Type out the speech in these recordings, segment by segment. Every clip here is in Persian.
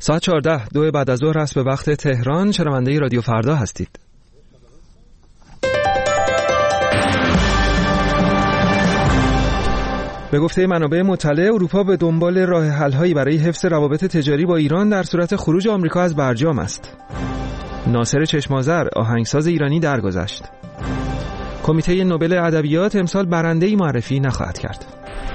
ساعت 14 2 بعد از ظهر است به وقت تهران. شنونده رادیو فردا هستید. به گفته منابع مطلع، اروپا به دنبال راه حل‌هایی برای حفظ روابط تجاری با ایران در صورت خروج آمریکا از برجام است. ناصر چشم‌آذر آهنگساز ایرانی درگذشت. کمیته نوبل ادبیات امسال برنده‌ای معرفی نخواهد کرد.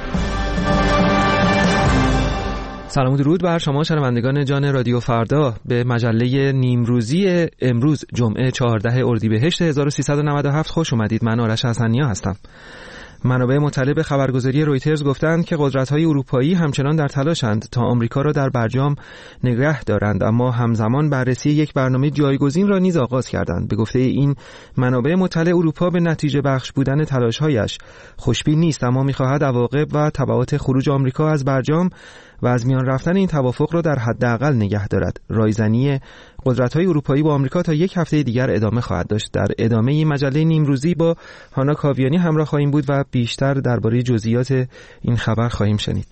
سلام و درود بر شما شنوندگان جان رادیو فردا. به مجله نیمروزی امروز جمعه 14 اردیبهشت 1397 خوش اومدید. من آرش حسنیا هستم. منابع مطلع به خبرگزاری رویترز گفتند که قدرت‌های اروپایی همچنان در تلاشند تا آمریکا را در برجام نگه دارند، اما همزمان بررسی یک برنامه جایگزین را نیز آغاز کردند. به گفته این منابع مطلع، اروپا به نتیجه بخش بودن تلاش‌هایش خوشبین نیست، اما می‌خواهد عواقب و تبعات خروج آمریکا از برجام و از میان رفتن این توافق را در حداقل نگه دارد. رایزنی قدرت‌های اروپایی با آمریکا تا یک هفته دیگر ادامه خواهد داشت. در ادامه این مجله نیمروزی با هانا کاویانی همراه خواهیم بود و بیشتر درباره جزئیات این خبر خواهیم شنید.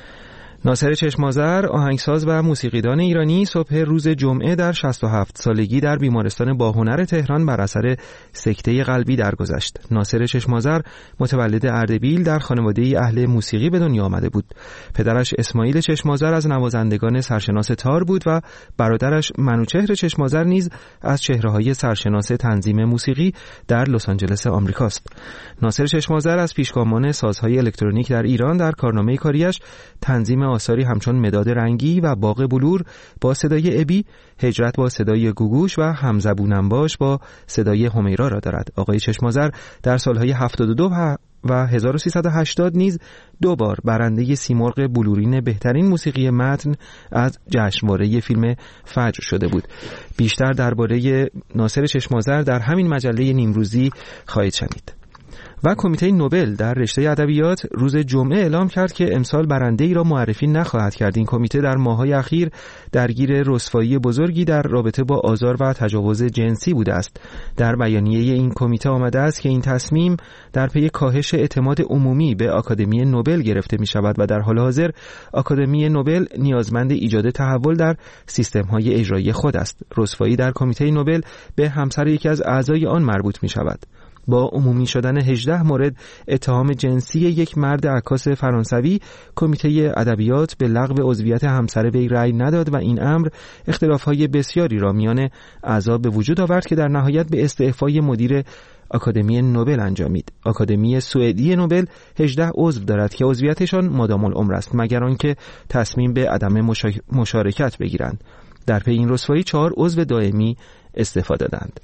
ناصر چشم‌آذر آهنگساز و موسیقیدان ایرانی صبح روز جمعه در 67 سالگی در بیمارستان باهنر تهران بر اثر سکته قلبی درگذشت. ناصر چشم‌آذر متولد اردبیل در خانواده‌ای اهل موسیقی به دنیا آمده بود. پدرش اسماعیل چشم‌آذر از نوازندگان سرشناس تار بود و برادرش منوچهر چشم‌آذر نیز از چهره‌های سرشناس تنظیم موسیقی در لس آنجلس آمریکاست. ناصر چشم‌آذر از پیشگامان سازهای الکترونیک در ایران در کارنامه کاریش تنظیم آثاری همچون مداد رنگی و باغ بلور با صدای ابی، هجرت با صدای گوگوش و همزبونم باش با صدای همیرا را دارد. آقای چشم‌آذر در سالهای 72 و 1380 نیز 2 بار برنده سیمرغ بلورین بهترین موسیقی متن از جشنواره فیلم فجر شده بود. بیشتر درباره ناصر چشم‌آذر در همین مجله نیمروزی خواهید شنید. و کمیته نوبل در رشته ادبیات روز جمعه اعلام کرد که امسال برنده‌ای را معرفی نخواهد کرد. این کمیته در ماه‌های اخیر درگیر رسوایی بزرگی در رابطه با آزار و تجاوز جنسی بوده است. در بیانیه این کمیته آمده است که این تصمیم در پی کاهش اعتماد عمومی به آکادمی نوبل گرفته می‌شود و در حال حاضر آکادمی نوبل نیازمند ایجاد تحول در سیستم‌های اجرایی خود است. رسوایی در کمیته نوبل به همسر یکی از اعضای آن مربوط می‌شود. با عمومی شدن 18 مورد اتهام جنسی یک مرد عکاس فرانسوی، کمیته ادبیات به لغو عضویت همسر وی رأی نداد و این امر اختلاف‌های بسیاری را میان اعضا به وجود آورد که در نهایت به استعفای مدیر آکادمی نوبل انجامید. آکادمی سوئدی نوبل 18 عضو دارد که عضویتشان مادام العمر است، مگر آنکه تصمیم به عدم مشارکت بگیرند. در پی این رسوایی 4 عضو دائمی استعفا دادند.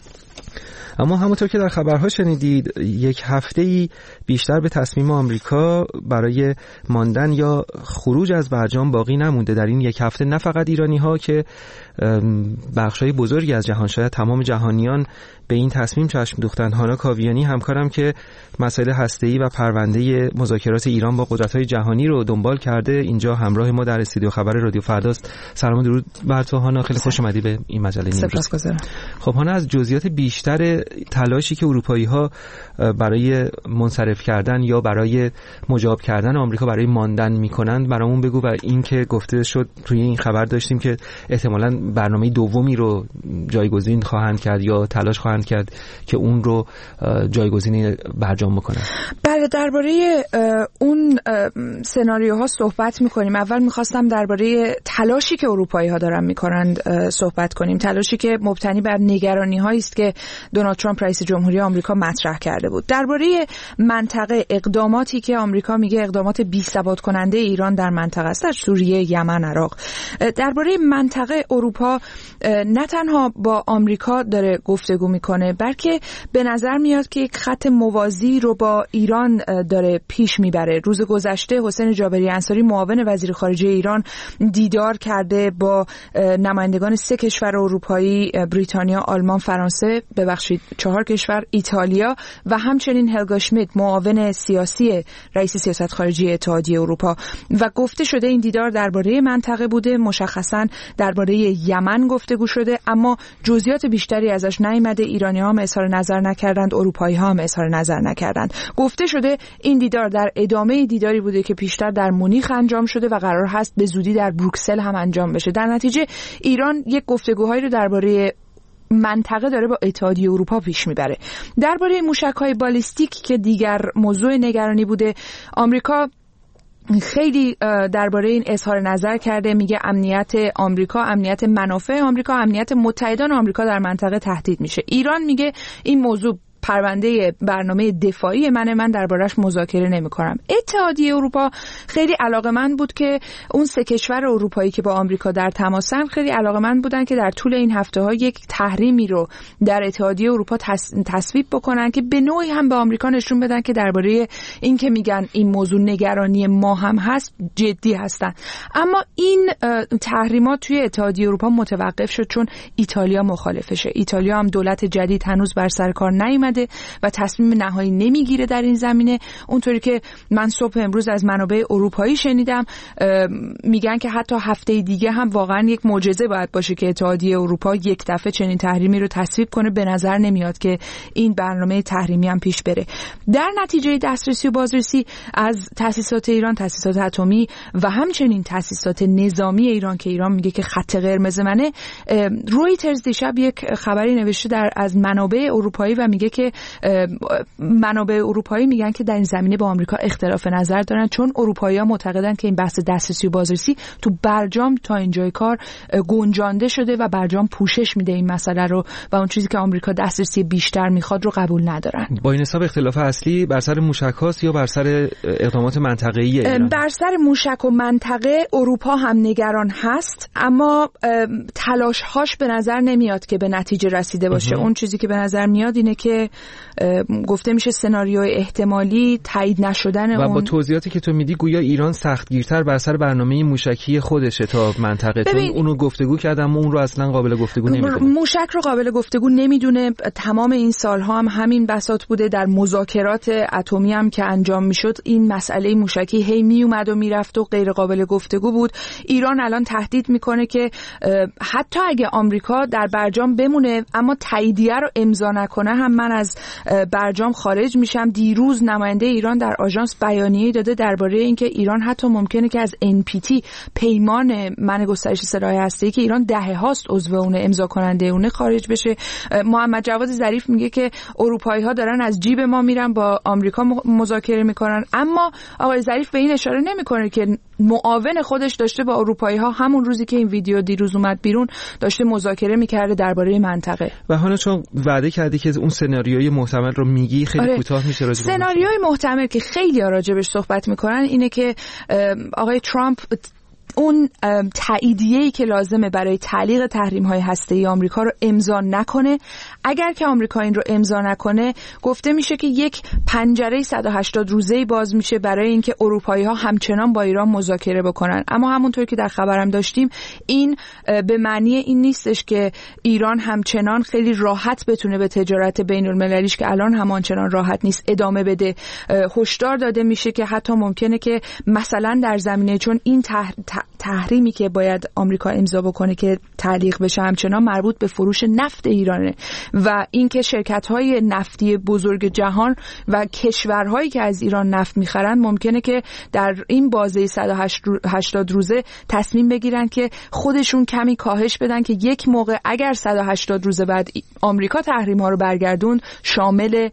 اما همونطور که در خبرها شنیدید، یک هفته‌ای بیشتر به تصمیم آمریکا برای ماندن یا خروج از برجام باقی نمونده. در این یک هفته نه فقط ایرانی‌ها که بخشای بزرگی از جهان، شاید تمام جهانیان به این تصمیم چشم دوختند. هانا کاویانی همکارم که مسائل هسته‌ای و پرونده مذاکرات ایران با قدرت‌های جهانی رو دنبال کرده اینجا همراه ما در استودیو خبر رادیو فرداست. سلام و درود بر تو هانا، خیلی خوش اومدی به این مجله نیمروز. سپاسگزارم. خب هانا، از جزئیات بیشتر تلاشی که اروپایی‌ها برای منصرف کردن یا برای مجاب کردن آمریکا برای ماندن می‌کنند برامون بگو و این که گفته شد توی این خبر داشتیم که احتمالاً برنامه دومی رو جایگزین خواهند کرد یا تلاش خواهند کرد که اون رو جایگزین برجام بکنن. بله، درباره اون سناریوها صحبت می‌کنیم. اول می‌خواستم درباره تلاشی که اروپایی‌ها دارن می‌کنند صحبت کنیم. تلاشی که مبتنی بر نگرانی‌هایی است که دونالد ترامپ رئیس جمهوری آمریکا مطرح کرده بود. درباره منطقه، اقداماتی که آمریکا میگه اقدامات بی‌ثبات کننده ایران در منطقه است، در سوریه، یمن، عراق. درباره منطقه اروپا نه تنها با آمریکا داره گفتگو میکنه، بلکه به نظر میاد که یک خط موازی رو با ایران داره پیش میبره. روز گذشته حسین جابری انصاری معاون وزیر خارجه ایران دیدار کرده با نمایندگان 3 کشور اروپایی، بریتانیا، آلمان، فرانسه، 4 کشور، ایتالیا و همچنین هلگا شمیت معاون سیاسی رئیس سیاست خارجی اتحادیه اروپا. و گفته شده این دیدار درباره منطقه بوده، مشخصاً درباره یمن گفتگو شده، اما جزئیات بیشتری ازش نیامده. ایرانی‌ها هم اظهار نظر نکردند، اروپایی‌ها هم اظهار نظر نکردند. گفته شده این دیدار در ادامه دیداری بوده که پیشتر در مونیخ انجام شده و قرار هست به زودی در بروکسل هم انجام بشه. در نتیجه ایران یک گفتگوهایی رو درباره منطقه داره با اتحادیه اروپا پیش میبره. درباره موشک‌های بالیستیک که دیگر موضوع نگرانی بوده، آمریکا خیلی درباره این اظهار نظر کرده، میگه امنیت آمریکا، امنیت منافع آمریکا، امنیت متحدان آمریکا در منطقه تهدید میشه. ایران میگه این موضوع پرونده برنامه دفاعی من دربارش مذاکره نمی‌کنم. اتحادیه اروپا خیلی علاقه‌مند بود که اون 3 کشور اروپایی که با آمریکا در تماسن خیلی علاقه‌مند بودن که در طول این هفته‌ها یک تحریمی رو در اتحادیه اروپا تصویب بکنن که به نوعی هم به آمریکا نشون بدن که درباره این که میگن این موضوع نگرانی ما هم هست جدی هستن. اما این تحریمات توی اتحادیه اروپا متوقف شد چون ایتالیا مخالفشه. ایتالیا هم دولت جدید هنوز بر سر کار نیامده و تصمیم نهایی نمیگیره در این زمینه. اونطوری که من صبح امروز از منابع اروپایی شنیدم میگن که حتی هفته دیگه هم واقعا یک معجزه باید باشه که اتحادیه اروپا یک دفعه چنین تحریمی رو تصویب کنه. به نظر نمیاد که این برنامه تحریمی هم پیش بره. در نتیجه دسترسی و بازرسی از تأسیسات ایران، تأسیسات اتمی و همچنین تأسیسات نظامی ایران که ایران میگه که خط قرمز منه، رویترز دیشب یک خبری نوشته از منابع اروپایی و میگه که منابع اروپایی میگن که در این زمینه با آمریکا اختلاف نظر دارن، چون اروپایی‌ها معتقدن که این بحث دسترسی و بازرسی تو برجام تا اینجای کار گنجانده شده و برجام پوشش میده این مسئله رو و اون چیزی که آمریکا دسترسی بیشتر میخواد رو قبول ندارن. با این حساب اختلاف اصلی بر سر موشک‌هاست یا بر سر اقدامات منطقه‌ای ایران؟ بر سر موشک و منطقه اروپا هم نگران هست، اما تلاش‌هاش به نظر نمیاد که به نتیجه رسیده باشه. اون چیزی که به نظر میاد اینه که گفته میشه سناریوی احتمالی تایید نشدن و با توضیحاتی که تو میدی گویا ایران سختگیرتر بر سر برنامه موشکی خودشه تا منطقه، چون اونو گفتگو کردم و اون رو اصلا قابل گفتگو نمیدونه. موشک رو قابل گفتگو نمیدونه. تمام این سالها هم همین بساط بوده. در مذاکرات اتمی هم که انجام میشد این مسئله موشکی هی میومد و میرفت و غیر قابل گفتگو بود. ایران الان تهدید میکنه که حتی اگه آمریکا در برجام بمونه اما تاییدیه رو امضا نکنه هم من از برجام خارج میشم. دیروز نماینده ایران در آژانس بیانیه‌ای داده درباره اینکه ایران حتی ممکنه که از NPT پیمان منع گسترش سلاح هسته‌ای که ایران دهه‌هاست عضو اون امضا کننده اون خارج بشه. محمد جواد ظریف میگه که اروپایی‌ها دارن از جیب ما میرن با آمریکا مذاکره میکنن، اما آقای ظریف به این اشاره نمیکنه که معاون خودش داشته با اروپایی‌ها همون روزی که این ویدیو دیروز اومد بیرون داشته مذاکره میکرده درباره منطقه. و حالا چون وعده کردی که اون سناریوی محتمل رو میگی، خیلی کوتاه میشه راجع به سناریوی محتمل که خیلی راجعش صحبت میکنن اینه که آقای ترامپ اون تاییدیه‌ای که لازمه برای تعلیق تحریم‌های هسته‌ای آمریکا رو امضا نکنه. اگر که آمریکا این رو امضا نکنه گفته میشه که یک پنجره 180 روزه‌ای باز میشه برای اینکه اروپایی‌ها همچنان با ایران مذاکره بکنن. اما همونطور که در خبرم داشتیم این به معنی این نیستش که ایران همچنان خیلی راحت بتونه به تجارت بین‌المللیش که الان همانچنان راحت نیست ادامه بده. هشدار داده میشه که حتی ممکنه که مثلا در زمینه، چون این تحریمی که باید آمریکا امضا بکنه که تعلیق بشه همچنان مربوط به فروش نفت ایرانه و اینکه شرکت‌های نفتی بزرگ جهان و کشورهایی که از ایران نفت می‌خرن ممکنه که در این بازه 180 روزه تصمیم بگیرن که خودشون کمی کاهش بدن که یک موقع اگر 180 روز بعد آمریکا تحریم‌ها رو برگردون شامل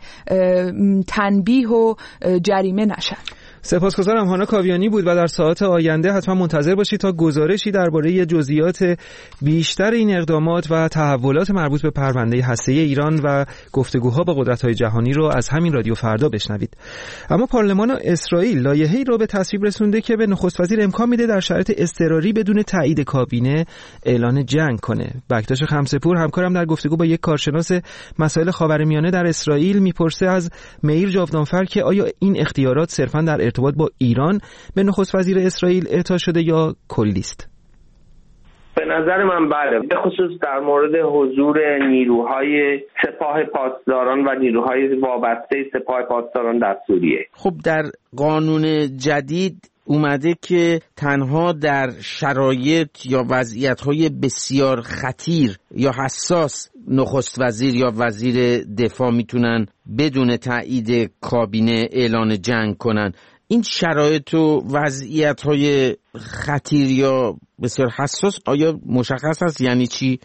تنبیه و جریمه نشن. سپاسگزارم. هانا کاویانی بود و در ساعات آینده حتما منتظر باشید تا گزارشی درباره جزئیات بیشتر این اقدامات و تحولات مربوط به پرونده هسته‌ای ایران و گفتگوها با قدرت‌های جهانی رو از همین رادیو فردا بشنوید. اما پارلمان اسرائیل لایحه‌ای رو به تصویب رسونده که به نخست وزیر امکان میده در شرایط اضطراری بدون تایید کابینه اعلان جنگ کنه. بکتاش خمسه‌پور همکارم در گفتگو با یک کارشناس مسائل خاورمیانه در اسرائیل میپرسه از مییر جاودانفر که آیا این اختیارات صرفاً در ارتباط با ایران به نخست وزیر اسرائیل اعطا شده یا کلی است؟ به نظر من بله، به خصوص در مورد حضور نیروهای سپاه پاسداران و نیروهای وابسته سپاه پاسداران در سوریه. خب در قانون جدید اومده که تنها در شرایط یا وضعیت‌های بسیار خطیر یا حساس نخست وزیر یا وزیر دفاع میتونن بدون تایید کابینه اعلان جنگ کنن. این شرایط و وضعیت‌های خطیر یا بسیار حساس آیا مشخص است یعنی چی؟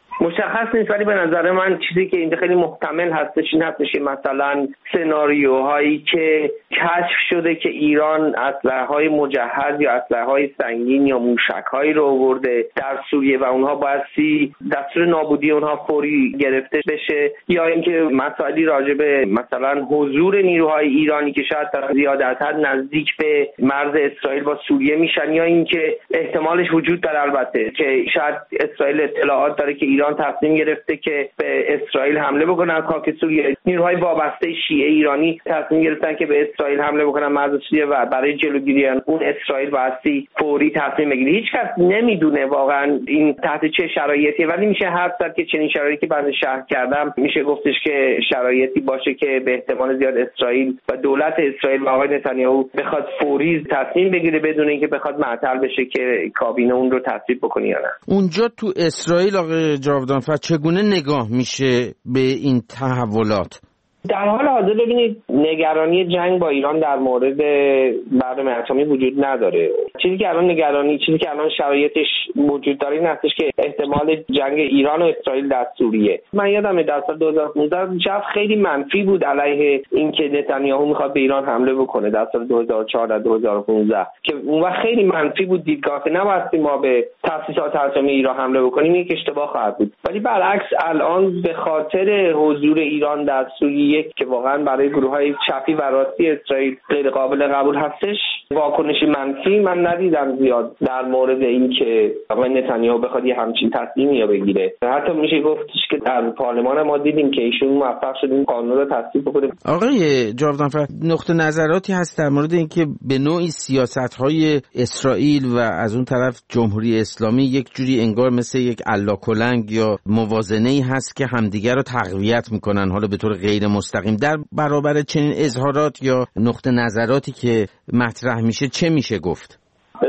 مشخص نیست، ولی به نظر من چیزی که این خیلی محتمل هستش این هستش که مثلا سناریوهایی که کشف شده که ایران اسلحه‌های مجهز یا اسلحه‌های سنگین یا موشک‌هایی رو آورده در سوریه و اونها بایستی دستور نابودی اونها فوری گرفته بشه، یا اینکه مسائلی راجع به مثلا حضور نیروهای ایرانی که شاید در زیادتر نزدیک به مرز اسرائیل با سوریه میشن، یا اینکه احتمالش وجود داره البته که شاید اسرائیل اطلاعات داره که ایران تصمیم گرفته که به اسرائیل حمله بکنه از خاک سوریه. نیروهای وابسته شیعه ایرانی تصمیم گرفتن که به اسرائیل حمله بکنن مرز سوریه و برای جلوگیری اون اسرائیل بایستی فوری تصمیم بگیره. هیچ کس نمیدونه واقعا این تحت چه شرایطی، ولی میشه حدس زد که چنین شرایطی بنده شرح کردم میشه گفتش که شرایطی باشه که به احتمال زیاد اسرائیل و دولت اسرائیل و آقای نتانیاهو بخواد فوری تصمیم بگیره بدون اینکه بخواد معطل بشه که کابینه اون رو تصویب بکنه یا نه. اونجا تو اسرائیل آقای جاودانفر چگونه نگاه میشه به این تحولات؟ در حال حاضر ببینید نگرانی جنگ با ایران در مورد برنامه اتمی وجود نداره. چیزی که الان شرایطش وجود داره این هستش که احتمال جنگ ایران و اسرائیل در سوریه. من یادمه در سال 2015 جو خیلی منفی بود علیه اینکه نتانیاهو میخواد به ایران حمله بکنه در سال 2014 2015 که اون وقت خیلی منفی بود دیدگاه که نباید ما به تاسیسات اتمی ایران حمله بکنیم، یک اشتباه خواهد بود. ولی برعکس الان به خاطر حضور ایران در سوریه که واقعا برای گروه‌های چپی و راستی اسرائیل غیر قابل قبول هستش، واکنشی منفی من ندیدم زیاد در مورد اینکه آقای نتانیاهو بخواد یه همچین تصمیمی بگیره. حتی میشه گفتش که در پارلمان ما دیدیم که ایشون موفق شد این قانون رو تصویب بکنه. آقای جاودانفر نقطه نظراتی هست در مورد اینکه به نوعی سیاست‌های اسرائیل و از اون طرف جمهوری اسلامی یک جوری انگار مثل یک الاکلنگ یا موازنه‌ای هست که همدیگر رو تقویت میکنن، حالا به طور غیر مستقیم. در برابر چنین اظهارات یا نقطه نظراتی که مطرح میشه چه میشه گفت؟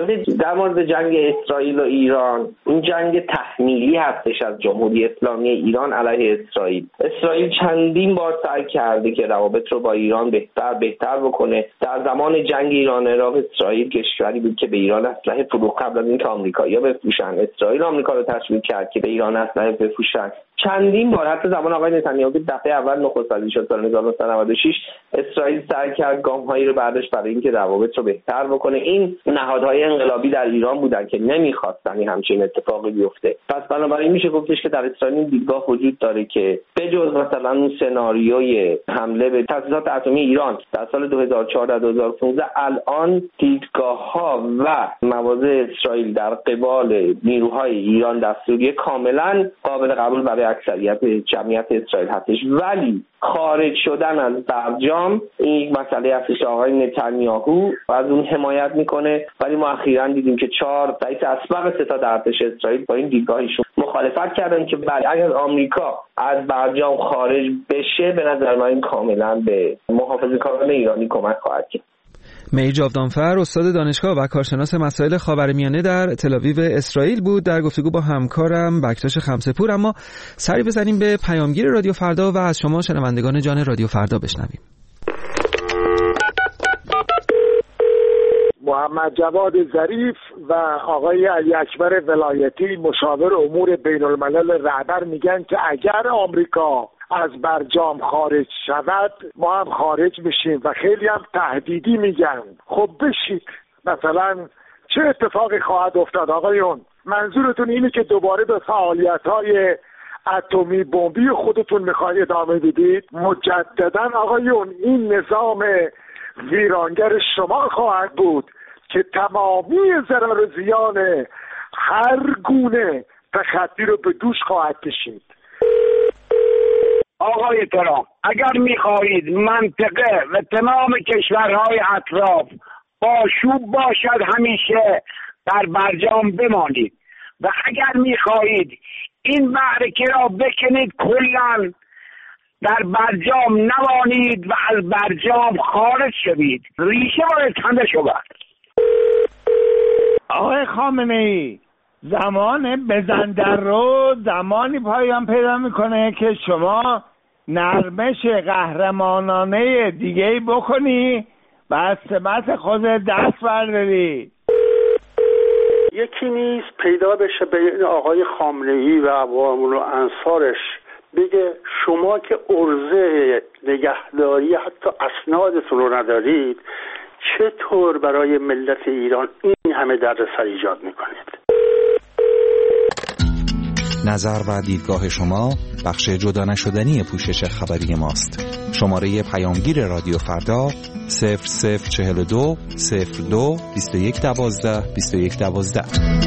در مورد جنگ اسرائیل و ایران، این جنگ تحمیلی هستش از جمهوری اسلامی ایران علیه اسرائیل. اسرائیل چندین بار سعی کرده که روابط رو با ایران بهتر بکنه. در زمان جنگ ایران عراق اسرائیل کشوری بود که به ایران اسلحه فروخت قبل از اینکه آمریکایی‌ها بفروشن. اسرائیل آمریکا رو تشویق کرد که به ایران اسلحه بفروشن. چندین بار حتی زمان آقای نتانیاهو دفعه اول نخست وزیر شد سال 1996 اسرائیل سعی کرد گام‌هایی رو برداشت برای اینکه روابط رو بهتر بکنه. این نهادهای انقلابی در ایران بودن که نمی‌خواستن همچین اتفاقی بیفته. پس بنابراین میشه گفتش که در اسرائیل دیدگاه وجود داره که بجز مثلا اون سناریوی حمله به تاسیسات اتمی ایران در سال 2014 2015 الان دیدگاه‌ها و مواضع اسرائیل در قبال نیروهای ایران در سوریه کاملا قابل قبول برای اکثریت جمعیت اسرائیل هستش. ولی خارج شدن از برجام این مسئله هستش که آقای نتانیاهو از اون حمایت میکنه، ولی ما اخیراً دیدیم که 4 رئیس اسبق ستاد ارتش اسرائیل با این دیدگاهشون مخالفت کردن که بله اگر آمریکا از برجام خارج بشه به نظر من این کاملا به محافظه‌کاران ایرانی کمک خواهد کرد. میر جاودانفر استاد دانشگاه و کارشناس مسائل خاورمیانه در تل‌آویو اسرائیل بود در گفتگو با همکارم بکتاش خمسه‌پور. اما سری بزنیم به پیامگیر رادیو فردا و از شما شنوندگان جان رادیو فردا بشنویم. محمد جواد ظریف و آقای علی اکبر ولایتی مشاور امور بین الملل رهبر میگن که اگر آمریکا از برجام خارج شود ما هم خارج میشیم و خیلی هم تهدیدی میگن. خب بشید، مثلا چه اتفاقی خواهد افتاد آقایون؟ منظورتون اینه که دوباره به فعالیت‌های اتمی بمبی خودتون میخواید ادامه بدید؟ مجددا آقایون این نظام ویرانگر شما خواهد بود که تمامی ضرر و زیان هر گونه تخطی رو به دوش خواهد کشید. آقای ترامپ اگر میخواهید منطقه و تمام کشورهای اطراف آشوب باشد همیشه در برجام بمانید و اگر میخواهید این معرکه را بکنید کلاً در برجام نمانید و از برجام خارج شوید. ریشه باید کنده شود. آقای خامنه‌ای، زمان بزن در رو زمانی پایان پیدا میکنه که شما نرمش قهرمانانه دیگه‌ای بکنی و از سمت خود دست برداری. یکی نیست پیدا بشه بین آقای خامنه‌ای و عوام و انصارش بگه شما که عرضه نگهداری حتی اسنادتون رو ندارید، چطور برای ملت ایران این همه دردسر ایجاد میکنید؟ نظر و دیدگاه شما بخش جدا نشدنی پوشش خبری ماست. شماره پیامگیر رادیو فردا 0042 02 2112 2112.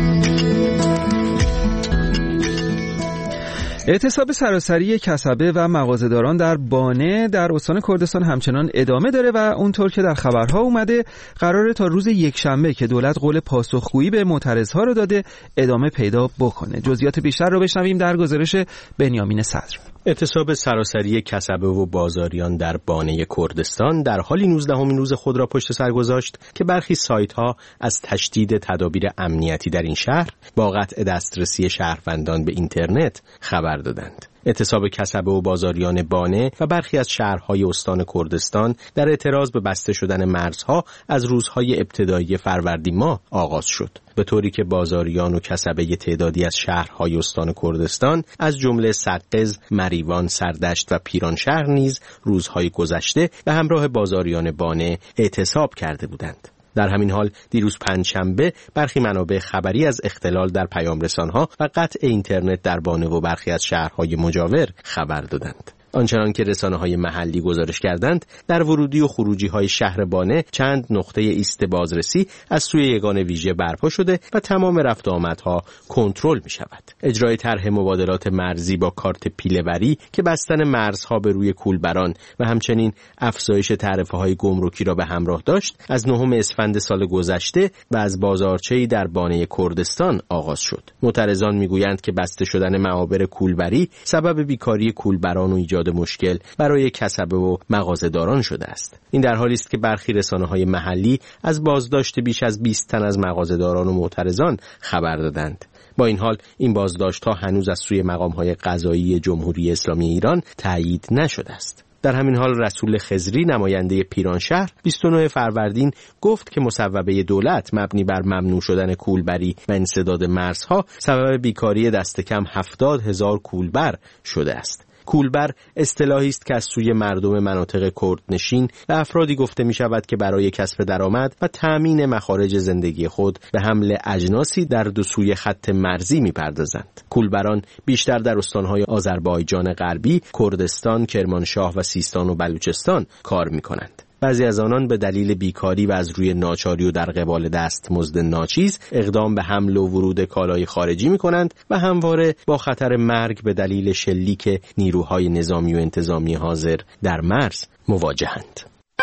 اعتصاب سراسری کسبه و مغازه‌داران در بانه در استان کردستان همچنان ادامه داره و اونطور که در خبرها اومده قراره تا روز یکشنبه که دولت قول پاسخگویی به معترضها رو داده ادامه پیدا بکنه. جزئیات بیشتر رو بشنویم در گزارش بنیامین صدر. اعتصاب سراسری کسبه و بازاریان در بانه کردستان در حالی 19مین روز خود را پشت سر گذاشت که برخی سایت‌ها از تشدید تدابیر امنیتی در این شهر با قطع دسترسی شهروندان به اینترنت خبر دادند. اعتصاب کسبه و بازاریان بانه و برخی از شهرهای استان کردستان در اعتراض به بسته شدن مرزها از روزهای ابتدایی فروردین ماه آغاز شد، به طوری که بازاریان و کسبه تعدادی از شهرهای استان کردستان از جمله سقز، مریوان، سردشت و پیرانشهر نیز روزهای گذشته به همراه بازاریان بانه اعتصاب کرده بودند. در همین حال دیروز پنجشنبه برخی منابع خبری از اختلال در پیامرسان‌ها و قطع اینترنت در بانه و برخی از شهرهای مجاور خبر دادند. آنچنان که رسانه‌های محلی گزارش کردند، در ورودی و خروجی‌های شهر بانه چند نقطه ایست بازرسی از سوی یگان ویژه برپا شده و تمام رفت و آمدها کنترل می‌شود. اجرای طرح مبادلات مرزی با کارت پیله‌وری که بستن مرزها به روی کولبران و همچنین افزایش تعرفه‌های گمرکی را به همراه داشت، از 9 اسفند سال گذشته و از بازارچه‌ای در بانه کردستان آغاز شد. معترضان می‌گویند که بسته شدن معابر کولبری سبب بیکاری کولبران و ایجاد مشکل برای کسبه و مغازه‌داران شده است. این در حالی است که برخی رسانه‌های محلی از بازداشت بیش از 20 تن از مغازه‌داران و معترضان خبر دادند. با این حال این بازداشت‌ها هنوز از سوی مقام‌های قضایی جمهوری اسلامی ایران تایید نشده است. در همین حال رسول خضری نماینده پیرانشهر 29 فروردین گفت که مصوبه دولت مبنی بر ممنوع شدن کولبری و انسداد مرزها سبب بیکاری دست کم 70,000 کولبر شده است. کولبر اصطلاحی است که از سوی مردم مناطق کردنشین و افرادی گفته می شود که برای کسب درآمد و تأمین مخارج زندگی خود به حمل اجناسی در دو سوی خط مرزی می پردازند. کولبران بیشتر در استانهای آذربایجان غربی، کردستان، کرمانشاه و سیستان و بلوچستان کار می کنند. بعضی از آنان به دلیل بیکاری و از روی ناچاری و در قبال دستمزد ناچیز اقدام به حمل و ورود کالای خارجی می‌کنند و همواره با خطر مرگ به دلیل شلیک نیروهای نظامی و انتظامی حاضر در مرز مواجهند.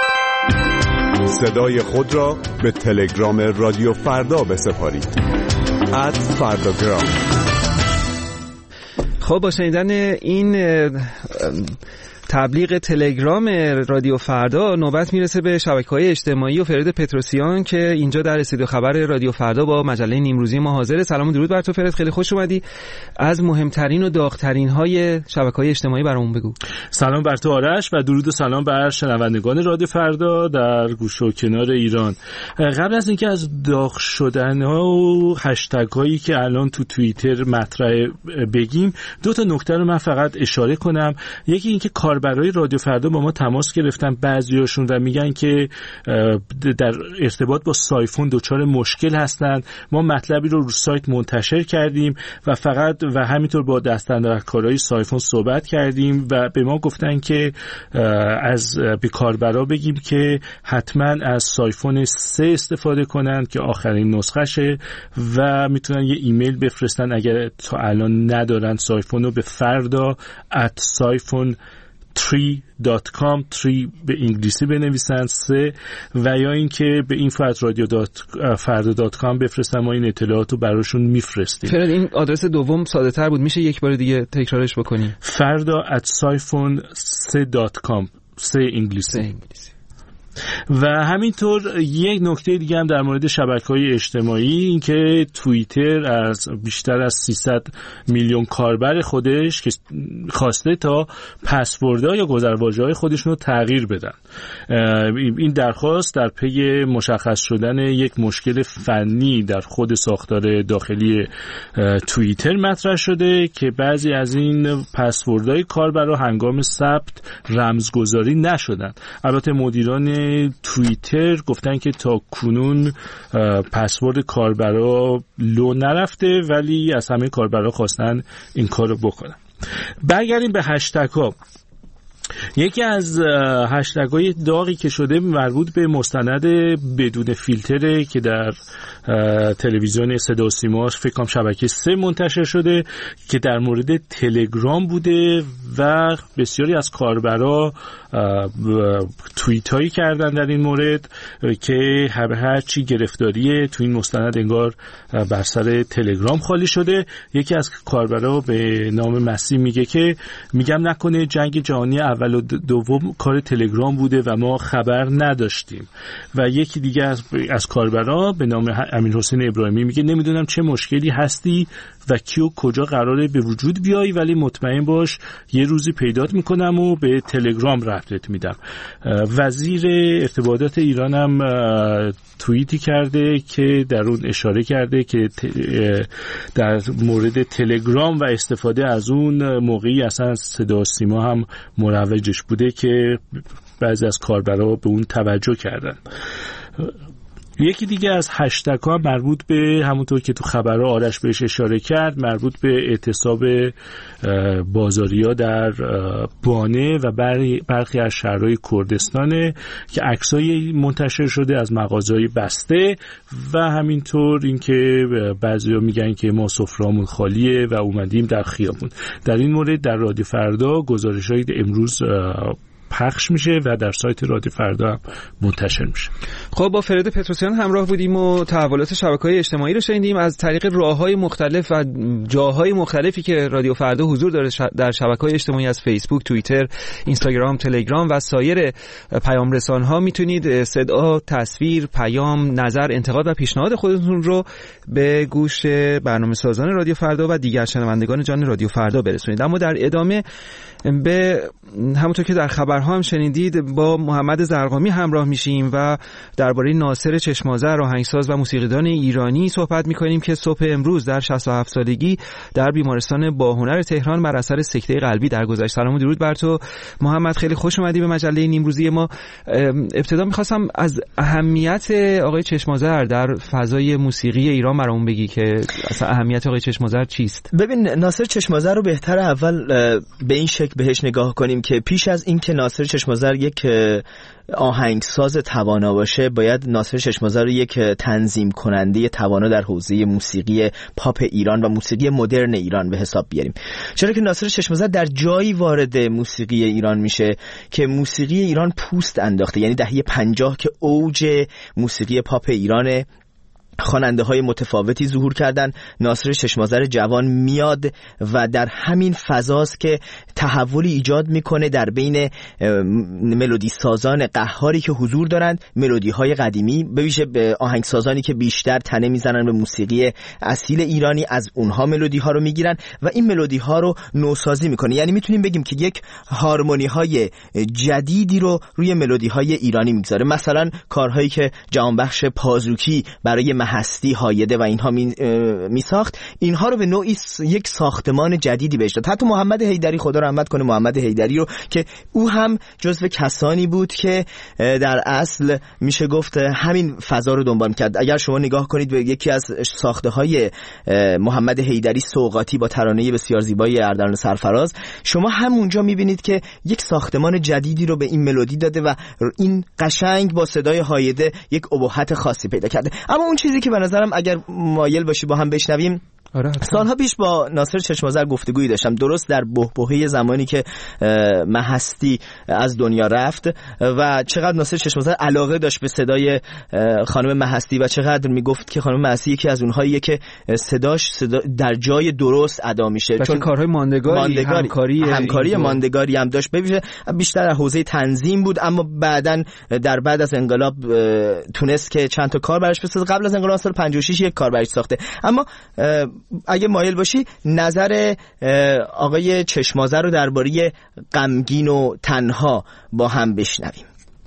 صدای خود را به تلگرام رادیو فردا بسپارید. @فرداگرام. خب با شنیدن این تبلیغ تلگرام رادیو فردا نوبت میرسه به شبکه‌های اجتماعی و فرید پتروسیان که اینجا در استودیو خبر رادیو فردا با مجله نیمروزی ما حاضره. سلام و درود بر تو فرید، خیلی خوش اومدی. از مهمترین و داغ‌ترین های شبکه‌های اجتماعی برامون بگو. سلام بر تو آرش و درود و سلام بر شنوندگان رادیو فردا در گوش و کنار ایران. قبل از اینکه از داغ شدن‌ها و هشتگ‌هایی که الان تو توییتر مطرح بگیم، دو تا نکته رو من فقط اشاره کنم. یکی اینکه برای رادیو فردا با ما تماس گرفتن بعضیاشون و میگن که در ارتباط با سایفون دچار مشکل هستن. ما مطلبی رو سایت منتشر کردیم و فقط و همینطور با دستاندرکارهای سایفون صحبت کردیم و به ما گفتن که از به کاربرا بگیم که حتما از سایفون 3 استفاده کنن که آخرین نسخشه و میتونن یه ایمیل بفرستن اگر تا الان ندارن سایفون رو به فردا@سایفون 3.com 3 به انگلیسی بنویسن 3 و یا اینکه به info@radio.farda.com بفرستن، ما این اطلاعات رو براشون میفرستیم. فرد این آدرس دوم ساده تر بود، میشه یک بار دیگه تکرارش بکنیم؟ farda@syphon3.com 3 انگلیسی. و همینطور یک نکته دیگه هم در مورد شبکه‌های اجتماعی، این که توییتر از بیشتر از 300 میلیون کاربر خودش که خواسته تا پسوردها یا گذرواژه‌های خودشون رو تغییر بدن. این درخواست در پی مشخص شدن یک مشکل فنی در خود ساختار داخلی توییتر مطرح شده که بعضی از این پسوردهای کاربرا هنگام ثبت رمزگذاری نشدن. البته مدیران توییتر گفتن که تا کنون پسورد کاربرا لو نرفته، ولی از همه کاربرا خواستن این کارو بکنن. برگردیم به هشتگ ها. یکی از هشتگ‌های داغی که شده مربوط به مستند بدون فیلتره که در تلویزیون صدا و سیما فکر کنم شبکه 3 منتشر شده که در مورد تلگرام بوده و بسیاری از کاربرا توییت هایی کردن در این مورد که هر چی گرفتاریه تو این مستند انگار بر سر تلگرام خالی شده. یکی از کاربرا به نام مسیح میگه که میگم نکنه جنگ جهانی اول و دوم کار تلگرام بوده و ما خبر نداشتیم. و یکی دیگه از کاربرا به نام امیرحسین ابراهیمی میگه نمیدونم چه مشکلی هستی و کی و کجا قراره به وجود بیای، ولی مطمئن باش یه روزی پیدات میکنم و به تلگرام ربطت میدم. وزیر ارتباطات ایران هم توییتی کرده که در اون اشاره کرده که در مورد تلگرام و استفاده از اون موقعی اصلا صدا و سیما هم مروجش بوده که بعضی از کاربرا به اون توجه کردن. یکی دیگه از هشتگ ها مربوط به همونطور که تو خبرها آرش بهش اشاره کرد، مربوط به اعتصاب بازاریا در بانه و برخی از شهرهای کردستانه که عکسای منتشر شده از مغازه‌های بسته و همینطور اینکه بعضیا میگن که ما سفره‌مون خالیه و اومدیم در خیابون. در این مورد در رادیو فردا گزارش‌های امروز پخش میشه و در سایت رادیو فردا هم منتشر میشه. خب با فرید پتروسیان همراه بودیم و تحولات شبکه‌های اجتماعی رو شنیدیم از طریق راه‌های مختلف و جاهای مختلفی که رادیو فردا حضور داره در شبکه‌های اجتماعی از فیسبوک، توییتر، اینستاگرام، تلگرام و سایر پیام رسان‌ها میتونید صدا، تصویر، پیام، نظر، انتقاد و پیشنهاد خودتون رو به گوش برنامه‌سازان رادیو فردا و دیگر شنوندگان جان رادیو فردا برسونید. اما در ادامه به همونطور که در خبرها هم شنیدید با محمد زرقامی همراه میشیم و درباره ناصر چشم‌آذر آهنگساز و موسیقیدان ایرانی صحبت میکنیم که صبح امروز در 67 سالگی در بیمارستان باهنر تهران بر اثر سکته قلبی درگذشت. سلام و درود بر تو محمد، خیلی خوش اومدی به مجله نیمروزی ما. ابتدا میخواستم از اهمیت آقای چشم‌آذر در فضای موسیقی ایران برامون بگی که اصلا اهمیت آقای چشم‌آذر چیست؟ ببین ناصر چشم‌آذر رو بهتر اول به این شکل بهش نگاه کنیم که پیش از این که ناصر چشم‌آذر یک آهنگساز توانا باشه باید ناصر چشم‌آذر رو یک تنظیم کننده توانا در حوزه موسیقی پاپ ایران و موسیقی مدرن ایران به حساب بیاریم. چرا که ناصر چشم‌آذر در جایی وارد موسیقی ایران میشه که موسیقی ایران پوست انداخته، یعنی دهه 50 که اوج موسیقی پاپ ایرانه، خواننده های متفاوتی ظهور کردن. ناصر چشم‌آذر جوان میاد و در همین فضاست که تحولی ایجاد میکنه در بین ملودی سازان قهاری که حضور دارند، ملودی های قدیمی، به ویژه به آهنگسازانی که بیشتر تنه میزنن به موسیقی اصیل ایرانی، از اونها ملودی ها رو میگیرن و این ملودی ها رو نوسازی میکنه. یعنی میتونیم بگیم که یک هارمونی های جدیدی رو روی ملودی های ایرانی میگذاره. مثلا کارهایی که جهانبخش پازوکی برای هستی هایده و اینها می ساخت، اینها رو به نوعی یک ساختمان جدیدی بهش داد. حتی محمد حیدری، خدا رحمت کنه محمد حیدری رو، که او هم جزو کسانی بود که در اصل میشه گفت همین فضا رو دنبال میکرد. اگر شما نگاه کنید به یکی از ساخته های محمد حیدری، سوغاتی با ترانه بسیار زیبای اردلان سرفراز، شما همونجا میبینید که یک ساختمان جدیدی رو به این ملودی داده و این قشنگ با صدای هایده یک ابهت خاصی پیدا کرده. اما اون چیزی که به نظرم اگر مایل باشی با هم بشنویم سالها پیش با ناصر چشم‌آذر گفتگویی داشتم، درست در بحبوحه زمانی که مهستی از دنیا رفت و چقدر ناصر چشم‌آذر علاقه داشت به صدای خانم مهستی و چقدر میگفت که خانم مهستی یکی از اونهاییه که صداش در جای درست ادا میشه، چون کارهای ماندگاری همکاری ماندگاری هم داشت. بیشتر در حوزه تنظیم بود، اما بعداً بعد از انقلاب تونست که چند تا کار براش بسازه. قبل از انقلاب سال 56 یک کار براش ساخته. اما اگه مایل باشی نظر آقای چشم‌آذر رو درباره غمگین و تنها با هم بشنویم.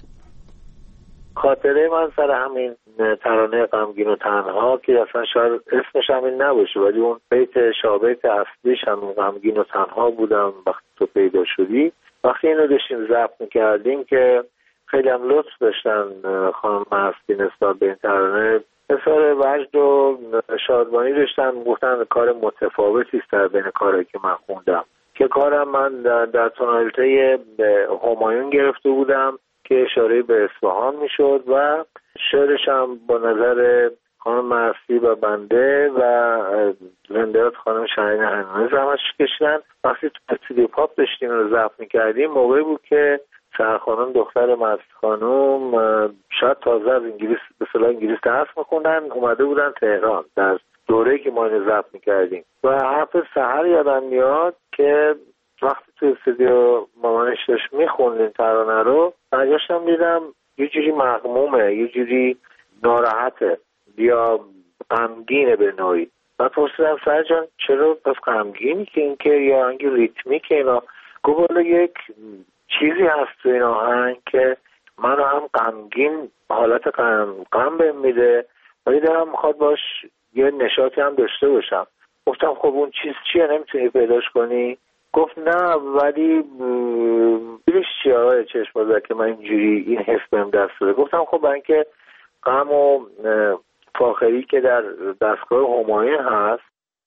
خاطره من سر همین ترانه غمگین و تنها که اصلا شاید اسمش همین نباشه، ولی اون بیت شابیت اصلیش همین غمگین و تنها بودم وقتی تو پیدا شدی. وقتی اینو داشتیم ضبط میکردیم که خیلی هم لطف داشتن خانم مهستی نسبت به این ترانه، اظهار وجد و شادمانی داشتن، گفتن کار متفاوتی است در بین کارهایی که من خوندم، که کارم من در تونالیته همایون گرفته بودم که اشاره به اصفهان میشد و شعرش هم با نظر خانم مهستی و بنده و زنده‌یاد خانم شاهین حنانه زحمتش کشیدن. وقتی تو استودیو پاپ داشتیم رو ضبط میکردیم، موقعی بود که سحر خانم دختر مهستی خانم شاید تازه از انگلیس به اصطلاح انگلیس درس میخوندن، اومده بودن تهران در دوره‌ای که ما اینو ضبط میکردیم و حرف سحر یادم میاد که وقتی تو استودیو مامانش داشت میخوند این ترانه رو، برگشتم دیدم یه جوری مغمومه، یه جوری ناراحته یا غمگینه به نوعی. من پرسیدم سحر جان چرا پس غمگینی که این که یا آهنگ ریتمی که اینا؟ گفت والا یک چیزی هست تو این آهنگ که منو هم غمگین حالت غم بهم میده ولی دارم میخواد باش یه نشاطی هم داشته باشم. گفتم خب اون چیز چیه، نمیتونی پیداش کنی؟ گفت نه ولی بیرش چیه آقای چشم‌آذر که من اینجوری این حس بهم دست داده. گفتم خب برای اینکه غم و فاخری که در دستگاه همایون هست.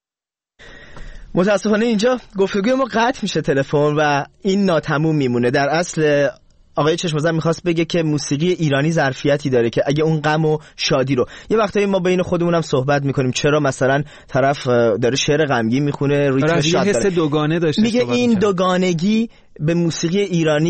متاسفانه اینجا گفتگوی ما قطع میشه تلفن و این ناتموم میمونه. در اصل آقای چشم‌آذر میخواست بگه که موسیقی ایرانی ظرفیتی داره که اگه اون غم و شادی رو یه وقتایی ما بین خودمونم صحبت میکنیم، چرا مثلا طرف داره شعر غمگین میخونه ریتم شاد داره، حس دوگانه داشته، میگه این دوگانگی به موسیقی ایرانی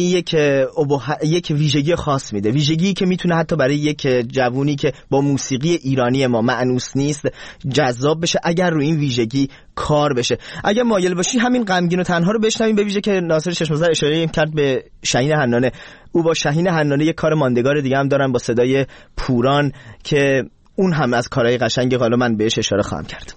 یک ویژگی خاص میده، ویژگی که میتونه حتی برای یک جوونی که با موسیقی ایرانی ما مأنوس نیست جذاب بشه اگر روی این ویژگی کار بشه. اگر مایل باشی همین غمگین و تنها رو بشنویم، به ویژه که ناصر چشم‌آذر اشاره کرد به شاهین حنانه. او با شاهین حنانه یک کار ماندگار دیگه هم دارن با صدای پوران که اون هم از کارهای قشنگ، حالا من بهش اشاره خواهم کرد.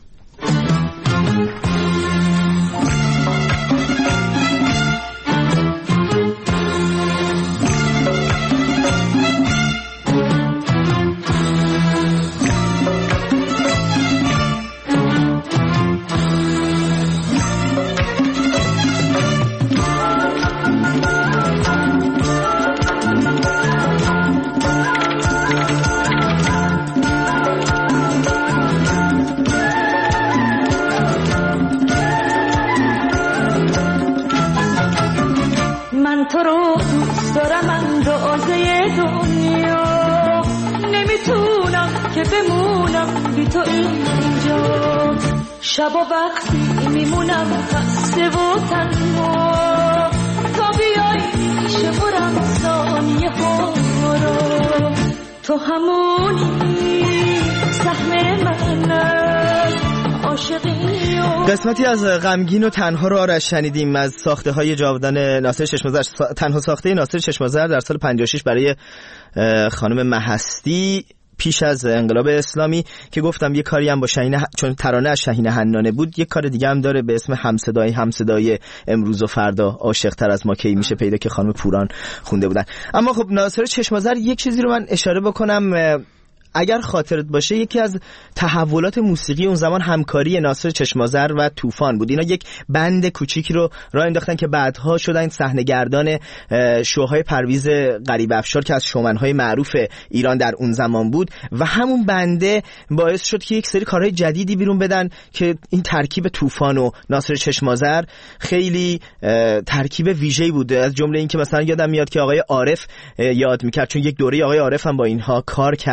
تو رو دوست دارم اندازه دنیا، نمیتونم که بمونم بی تو اینجا، شب و وقتی میمونم خسته و تنها، تا بیای شمرم ثانیه ها رو، تو همونی سهم منم عاشقی. قسمتی از غمگین و تنها رو آرش شنیدیم از ساخته های جاودان ناصر چشم‌آذر، تنها ساخته ناصر چشم‌آذر در سال 56 برای خانم مهستی پیش از انقلاب اسلامی که گفتم یه کاری هم با چون ترانه از شاهین حنانه بود، یک کار دیگه هم داره به اسم همصدای امروز و فردا، عاشق‌تر از ما کی میشه پیدا که خانم پوران خونده بودن. اما خب ناصر چشم‌آذر یک چیزی رو من اشاره بکنم، اگر خاطرت باشه یکی از تحولات موسیقی اون زمان همکاری ناصر چشم‌آذر و طوفان بود. اینا یک بند کوچیکی رو راه انداختن که بعدها شدن صحنه‌گردان شوهای پرویز غریب افشار که از شومن‌های معروف ایران در اون زمان بود و همون بنده باعث شد که یک سری کارهای جدیدی بیرون بدن که این ترکیب طوفان و ناصر چشم‌آذر خیلی ترکیب ویژه‌ای بود. از جمله این که مثلا یادم میاد که آقای عارف یاد می‌کرد، چون یک دوره آقای عارف هم با اینها کار کرد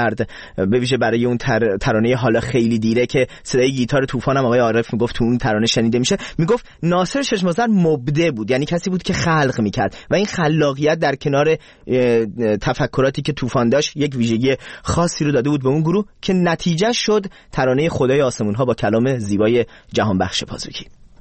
به ویژه برای اون ترانه حالا خیلی دیره که صدای گیتار طوفان هم آقای عارف میگفت تو اون ترانه شنیده میشه، میگفت ناصر چشم‌آذر مبدع بود، یعنی کسی بود که خلق میکرد و این خلاقیت در کنار تفکراتی که طوفان داشت یک ویژگی خاصی رو داده بود به اون گروه که نتیجه شد ترانه خدای آسمون ها با کلام زیبای جهانبخش پازوکی.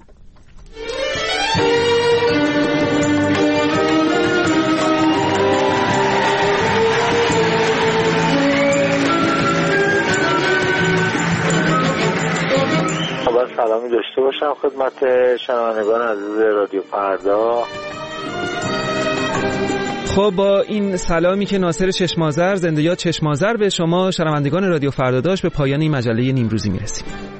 سلامی داشته باشم خدمت شنوندگان عزیز رادیو فردا. خب با این سلامی که ناصر چشم‌آذر زنده یاد چشم‌آذر به شما شنوندگان رادیو فردا داشت، به پایان این مجله نیمروزی میرسیم.